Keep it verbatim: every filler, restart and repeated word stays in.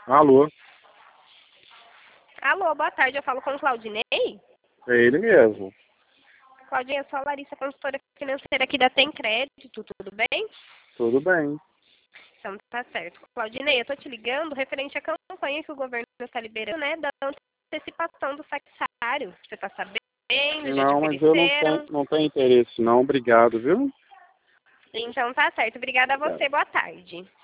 Alô? Alô, boa tarde, eu falo com o Claudinei? É ele mesmo. Claudinei, eu sou a Larissa, consultora financeira aqui da Tem Crédito, tudo bem? Tudo bem. Então tá certo. Claudinei, eu tô te ligando referente à campanha que o governo está liberando, né, da antecipação do salário. Você tá sabendo? Já te Não, mas eu não ofereceram? tenho, não tenho interesse não. Obrigado, viu? Então tá certo. Obrigada a Obrigado. você, boa tarde.